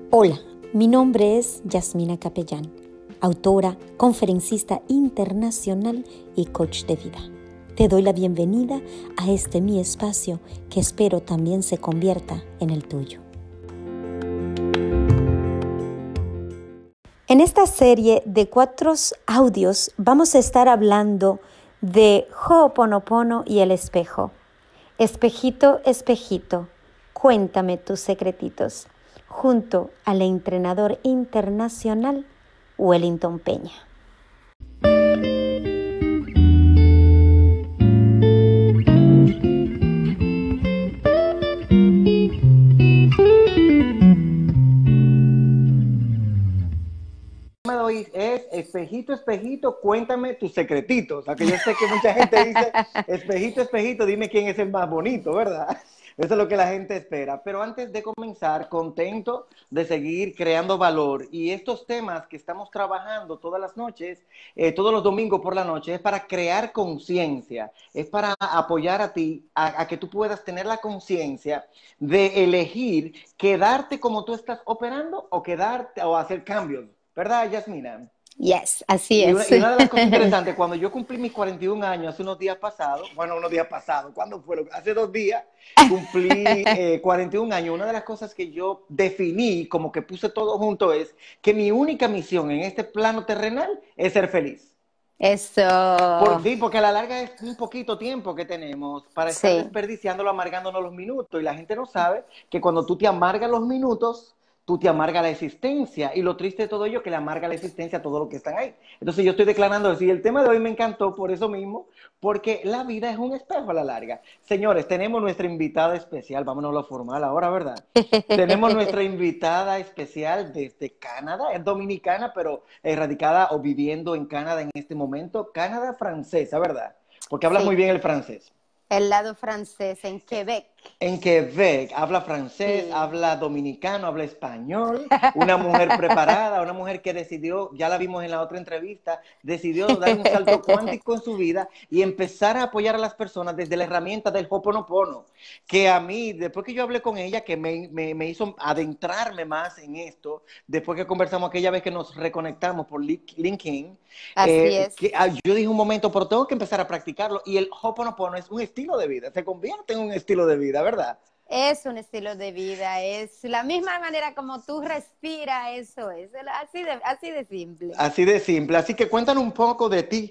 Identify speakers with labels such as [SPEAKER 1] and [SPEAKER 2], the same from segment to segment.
[SPEAKER 1] Hola, mi nombre es Yasmina Capellán, autora, conferencista internacional y coach de vida. Te doy la bienvenida a este mi espacio que espero también se convierta en el tuyo. En esta serie de 4 audios vamos a estar hablando de Ho'oponopono y el espejo. Espejito, espejito, cuéntame tus secretitos, junto al entrenador internacional Wellington Peña.
[SPEAKER 2] Hoy es espejito, espejito, cuéntame tus secretitos. Aunque yo sé que mucha gente dice, espejito, espejito, dime quién es el más bonito, ¿verdad? Eso es lo que la gente espera. Pero antes de comenzar, contento de seguir creando valor. Y estos temas que estamos trabajando todas las noches, todos los domingos por la noche, es para crear conciencia. Es para apoyar a ti, a que tú puedas tener la conciencia de elegir quedarte como tú estás operando o quedarte o hacer cambios. ¿Verdad, Yasmina?
[SPEAKER 1] Yes, así
[SPEAKER 2] Y
[SPEAKER 1] es.
[SPEAKER 2] una de las cosas interesantes, cuando yo cumplí mis 41 años, hace unos días pasados, ¿cuándo fue? Hace 2 días cumplí 41 años. Una de las cosas que yo definí, como que puse todo junto, es que mi única misión en este plano terrenal es ser feliz.
[SPEAKER 1] Eso.
[SPEAKER 2] Sí, porque a la larga es un poquito tiempo que tenemos para estar
[SPEAKER 1] Sí.
[SPEAKER 2] desperdiciándolo, amargándonos los minutos. Y la gente no sabe que cuando tú te amargas los minutos, tú te amargas la existencia. Y lo triste de todo ello es que le amarga la existencia a todo lo que están ahí. Entonces yo estoy declarando así. El tema de hoy me encantó por eso mismo, porque la vida es un espejo a la larga. Señores, tenemos nuestra invitada especial. Vámonos a lo formal ahora, ¿verdad? Tenemos nuestra invitada especial desde Canadá. Es dominicana, pero radicada o viviendo en Canadá en este momento. Canadá francesa, ¿verdad? Porque habla muy
[SPEAKER 1] Sí,
[SPEAKER 2] bien el francés.
[SPEAKER 1] el lado francés en Quebec.
[SPEAKER 2] En Quebec, habla francés,
[SPEAKER 1] Sí.
[SPEAKER 2] habla dominicano, habla español, una mujer preparada, una mujer que decidió, ya la vimos en la otra entrevista, decidió dar un salto cuántico en su vida y empezar a apoyar a las personas desde la herramienta del Ho'oponopono, que a mí, después que yo hablé con ella, que me hizo adentrarme más en esto, después que conversamos aquella vez que nos reconectamos por LinkedIn,
[SPEAKER 1] Así es.
[SPEAKER 2] yo dije un momento, pero tengo que empezar a practicarlo, y el Ho'oponopono es un estilo de vida, se convierte en un estilo de vida, ¿verdad?
[SPEAKER 1] Es un estilo de vida, es la misma manera como tú respiras, eso es, así de simple.
[SPEAKER 2] Así de simple. Así que cuéntanos un poco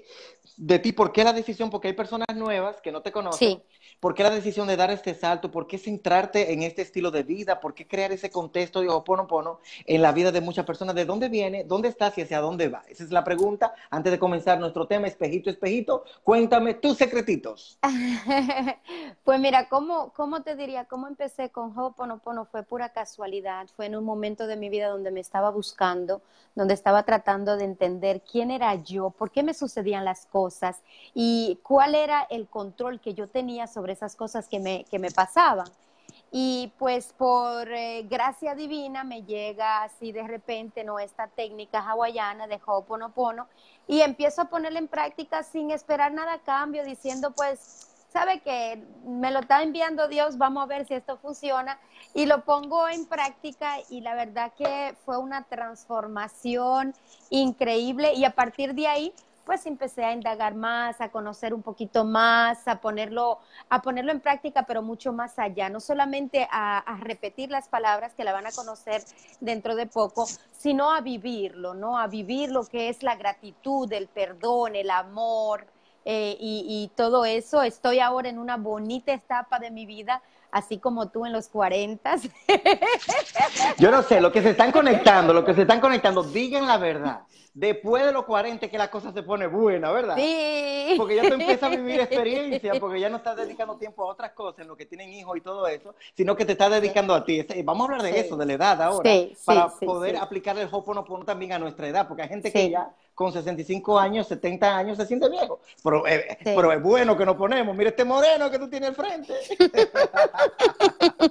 [SPEAKER 2] de ti, ¿por qué la decisión? Porque hay personas nuevas que no te conocen.
[SPEAKER 1] Sí.
[SPEAKER 2] ¿Por qué la decisión de dar este salto? ¿Por qué centrarte en este estilo de vida? ¿Por qué crear ese contexto de Ho'oponopono en la vida de muchas personas? ¿De dónde viene? ¿Dónde estás y hacia dónde va? Esa es la pregunta. Antes de comenzar nuestro tema, espejito, espejito, cuéntame tus secretitos.
[SPEAKER 1] Pues mira, ¿cómo te diría? ¿Cómo empecé con Ho'oponopono? Fue pura casualidad, fue en un momento de mi vida donde me estaba buscando, donde estaba tratando de entender quién era yo, por qué me sucedían las cosas y cuál era el control que yo tenía sobre esas cosas que me pasaban. Y pues por gracia divina me llega así de repente, ¿no?, esta técnica hawaiana de Ho'oponopono y empiezo a ponerla en práctica sin esperar nada a cambio, diciendo pues, ¿sabe qué? Me lo está enviando Dios, vamos a ver si esto funciona, y lo pongo en práctica y la verdad que fue una transformación increíble y a partir de ahí pues empecé a indagar más, a conocer un poquito más, a ponerlo en práctica, pero mucho más allá, no solamente a repetir las palabras que la van a conocer dentro de poco, sino a vivirlo, ¿no? A vivir lo que es la gratitud, el perdón, el amor, y todo eso. Estoy ahora en una bonita etapa de mi vida, así como tú en los 40.
[SPEAKER 2] Yo no sé, los que se están conectando, digan la verdad. Después de los 40 que la cosa se pone buena, ¿verdad?
[SPEAKER 1] Sí.
[SPEAKER 2] Porque ya tú empiezas a vivir experiencia, porque ya no estás dedicando tiempo a otras cosas, en lo que tienen hijos y todo eso, sino que te estás
[SPEAKER 1] Sí,
[SPEAKER 2] dedicando a ti. Vamos a hablar de eso,
[SPEAKER 1] sí,
[SPEAKER 2] de la edad ahora,
[SPEAKER 1] sí, sí,
[SPEAKER 2] para
[SPEAKER 1] sí,
[SPEAKER 2] poder
[SPEAKER 1] sí,
[SPEAKER 2] aplicar el Ho'oponopono también a nuestra edad, porque hay gente que
[SPEAKER 1] sí,
[SPEAKER 2] ya con 65 años, 70 años se siente viejo. Pero
[SPEAKER 1] sí.
[SPEAKER 2] es bueno que nos ponemos. Mira este moreno que tú tienes al frente.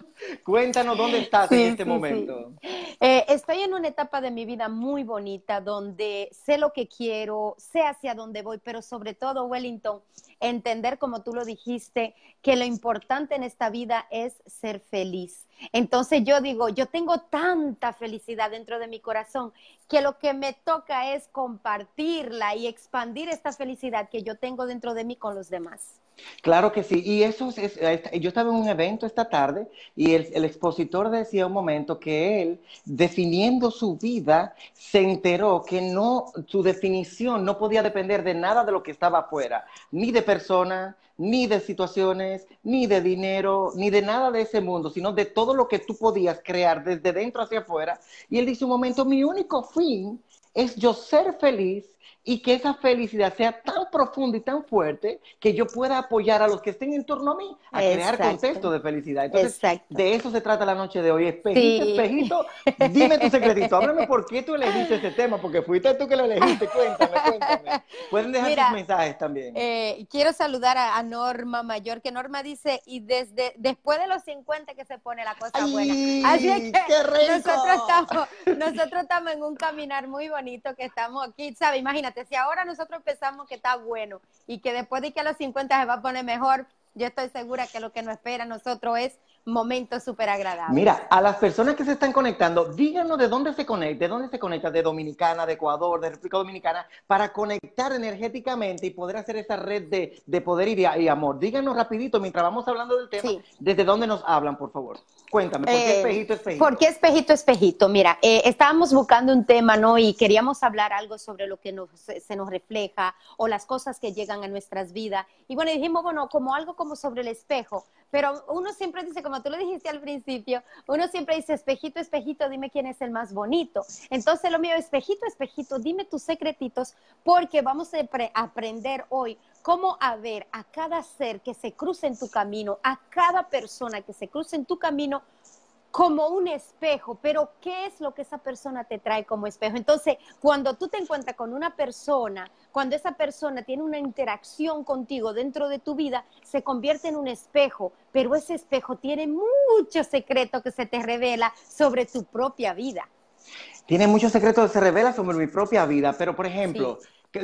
[SPEAKER 2] Cuéntanos dónde estás en
[SPEAKER 1] Sí,
[SPEAKER 2] este
[SPEAKER 1] sí, sí.
[SPEAKER 2] momento.
[SPEAKER 1] Estoy en una etapa de mi vida muy bonita donde sé lo que quiero, sé hacia dónde voy, pero sobre todo, Wellington, entender, como tú lo dijiste, que lo importante en esta vida es ser feliz. Entonces yo digo, yo tengo tanta felicidad dentro de mi corazón que lo que me toca es compartirla y expandir esta felicidad que yo tengo dentro de mí con los demás.
[SPEAKER 2] Claro que sí, y eso yo estaba en un evento esta tarde y el expositor decía un momento que él, definiendo su vida, se enteró que no, su definición no podía depender de nada de lo que estaba afuera, ni de personas, ni de situaciones, ni de dinero, ni de nada de ese mundo, sino de todo lo que tú podías crear desde dentro hacia afuera. Y él dice un momento, mi único fin es yo ser feliz y que esa felicidad sea tan profunda y tan fuerte que yo pueda apoyar a los que estén en torno a mí a crear contexto
[SPEAKER 1] Exacto,
[SPEAKER 2] de felicidad. Entonces,
[SPEAKER 1] exacto.
[SPEAKER 2] de eso se trata la noche de hoy. Espejito,
[SPEAKER 1] Sí.
[SPEAKER 2] espejito, dime tu secretito. Háblame por qué tú elegiste ese tema, porque fuiste tú que lo elegiste. Cuéntame, cuéntame. Pueden dejar sus
[SPEAKER 1] Mira,
[SPEAKER 2] mensajes también.
[SPEAKER 1] quiero saludar a Norma Mayor, que Norma dice, y desde después de los 50 que se pone la cosa buena. Así es
[SPEAKER 2] ¡Ay,
[SPEAKER 1] que
[SPEAKER 2] qué rico!
[SPEAKER 1] nosotros estamos en un caminar muy bonito, que estamos aquí, ¿sabes? Imagínate, si ahora nosotros pensamos que está bueno y que después de que a los 50 se va a poner mejor, yo estoy segura que lo que nos espera a nosotros es momentos súper agradables.
[SPEAKER 2] Mira, a las personas que se están conectando, díganos de dónde se conecta, de Dominicana, de Ecuador, de República Dominicana, para conectar energéticamente y poder hacer esa red de poder y amor. Díganos rapidito, mientras vamos hablando del tema,
[SPEAKER 1] Sí.
[SPEAKER 2] desde dónde nos hablan, por favor. Cuéntame, ¿por qué espejito,
[SPEAKER 1] ¿Por qué
[SPEAKER 2] espejito?
[SPEAKER 1] espejito, espejito? Mira, estábamos buscando un tema, ¿no? Y queríamos hablar algo sobre lo que se nos refleja o las cosas que llegan a nuestras vidas. Y bueno, dijimos, bueno, como algo como sobre el espejo. Pero uno siempre dice, como tú lo dijiste al principio, uno siempre dice, espejito, espejito, dime quién es el más bonito. Entonces lo mío, espejito, espejito, dime tus secretitos, porque vamos a aprender hoy cómo a ver a cada ser que se cruce en tu camino, a cada persona que se cruce en tu camino como un espejo, pero ¿qué es lo que esa persona te trae como espejo? Entonces, cuando tú te encuentras con una persona, cuando esa persona tiene una interacción contigo dentro de tu vida, se convierte en un espejo, pero ese espejo tiene mucho secreto que se te revela sobre tu propia vida.
[SPEAKER 2] Tiene muchos secretos que se revelan sobre mi propia vida, pero
[SPEAKER 1] Sí.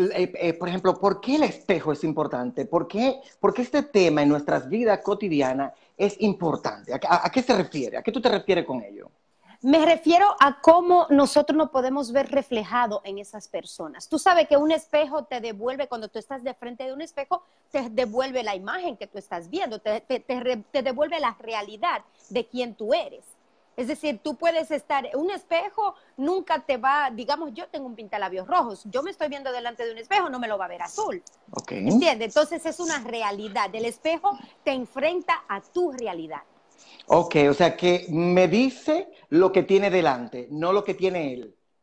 [SPEAKER 2] por ejemplo, ¿por qué el espejo es importante? Por qué este tema en nuestras vidas cotidianas es importante? ¿A qué se refiere? ¿A qué tú te refieres con ello?
[SPEAKER 1] Me refiero a cómo nosotros nos podemos ver reflejado en esas personas. Tú sabes que un espejo te devuelve, cuando tú estás de frente de un espejo, te devuelve la imagen que tú estás viendo, te devuelve la realidad de quién tú eres. Es decir, tú puedes estar, un espejo nunca te va, digamos, yo tengo un pintalabios rojos, yo me estoy viendo delante de un espejo, no me lo va a ver azul.
[SPEAKER 2] Ok.
[SPEAKER 1] ¿Entiendes? Entonces es una realidad. El espejo te enfrenta a tu realidad.
[SPEAKER 2] Ok, o sea que me dice lo que tiene delante, no lo que tiene él.